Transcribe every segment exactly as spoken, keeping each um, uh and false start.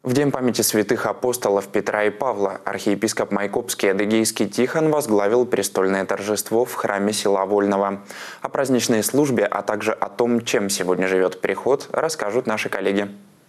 В день памяти святых апостолов Петра и Павла архиепископ Майкопский Адыгейский Тихон возглавил престольное торжество в храме села Вольного. О праздничной службе, а также о том, чем сегодня живет приход, расскажут наши коллеги.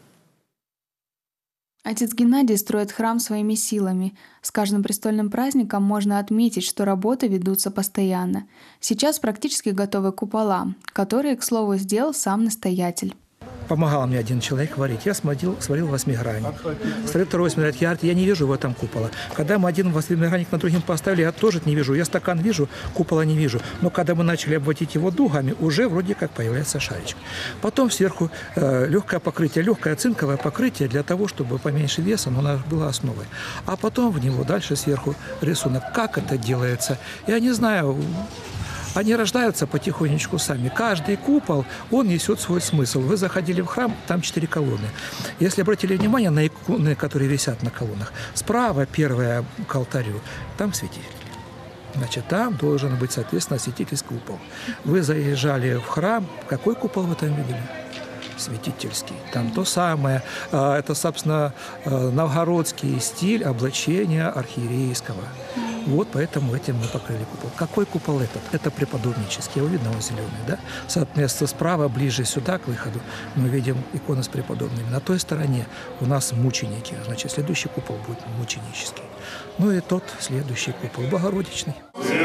Отец Геннадий строит храм своими силами. С каждым престольным праздником можно отметить, что работы ведутся постоянно. Сейчас практически готовы купола, которые, к слову, сделал сам настоятель. Помогал мне один человек варить. Я сварил, сварил восьмигранник. Сварил второй восьмигранник. Я, я не вижу в этом купола. Когда мы один восьмигранник на другим поставили, я тоже не вижу. Я стакан вижу, купола не вижу. Но когда мы начали обводить его дугами, уже вроде как появляется шаричек. Потом сверху э, легкое покрытие, легкое цинковое покрытие для того, чтобы поменьше веса, но оно было основой. А потом в него дальше сверху рисунок. Как это делается? Я не знаю. Они рождаются потихонечку сами. Каждый купол, он несет свой смысл. Вы заходили в храм, там четыре колонны. Если обратили внимание на иконы, которые висят на колоннах, справа первая к алтарю, там святитель. Значит, там должен быть, соответственно, святительский купол. Вы заезжали в храм, какой купол вы там видели? Святительский. Там то самое, это, собственно, новгородский стиль облачения архиерейского. Вот поэтому этим мы покрыли купол. Какой купол этот? Это преподобнический. Его видно, он зеленый, да? Соответственно, справа, ближе сюда, к выходу, мы видим иконы с преподобными. На той стороне у нас мученики. Значит, следующий купол будет мученический. Ну и тот следующий купол Богородичный.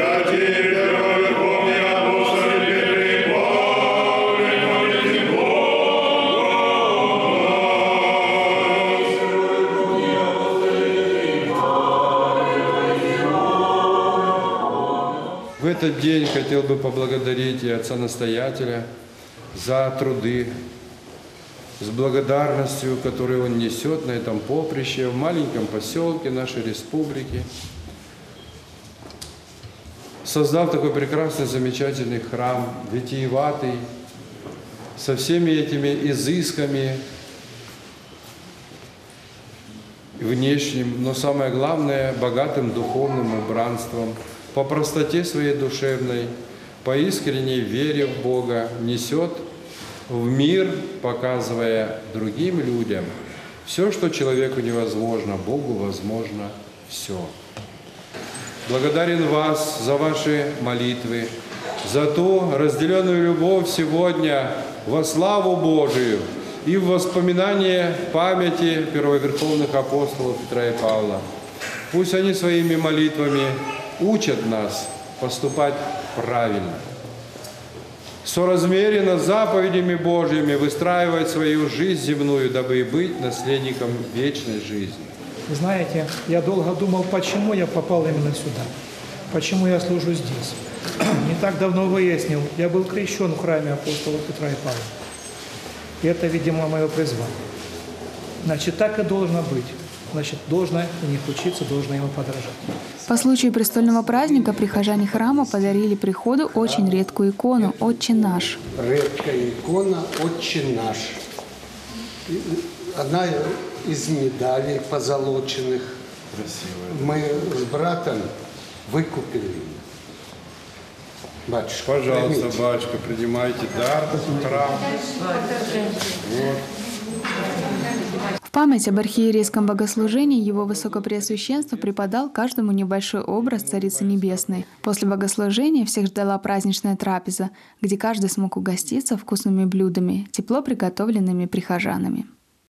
В этот день хотел бы поблагодарить и отца-настоятеля за труды, с благодарностью, которую он несет на этом поприще, в маленьком поселке нашей республики, создав такой прекрасный, замечательный храм, витиеватый, со всеми этими изысками внешним, но самое главное, богатым духовным убранством, по простоте своей душевной, по искренней вере в Бога несет в мир, показывая другим людям все, что человеку невозможно, Богу возможно все. Благодарен вас за ваши молитвы, за ту разделенную любовь сегодня во славу Божию и в воспоминание памяти первоверховных апостолов Петра и Павла. Пусть они своими молитвами учат нас поступать правильно, соразмеренно с заповедями Божьими выстраивать свою жизнь земную, дабы и быть наследником вечной жизни. Знаете, я долго думал, почему я попал именно сюда, почему я служу здесь. Не так давно выяснил, я был крещен в храме апостолов Петра и Павла. И это, видимо, мое призвание. Значит, так и должно быть. Значит, должно у них учиться, должно ему подражать. По случаю престольного праздника прихожане храма подарили приходу очень редкую икону «Отче наш». Редкая икона «Отче наш». Одна из медалей позолоченных. Красивая. Мы с братом выкупили. Батюшка, пожалуйста, примите. батюшка, принимайте дар в храм. Вот. В память об архиерейском богослужении его высокопреосвященство преподал каждому небольшой образ Царицы Небесной. После богослужения всех ждала праздничная трапеза, где каждый смог угоститься вкусными блюдами, тепло приготовленными прихожанами.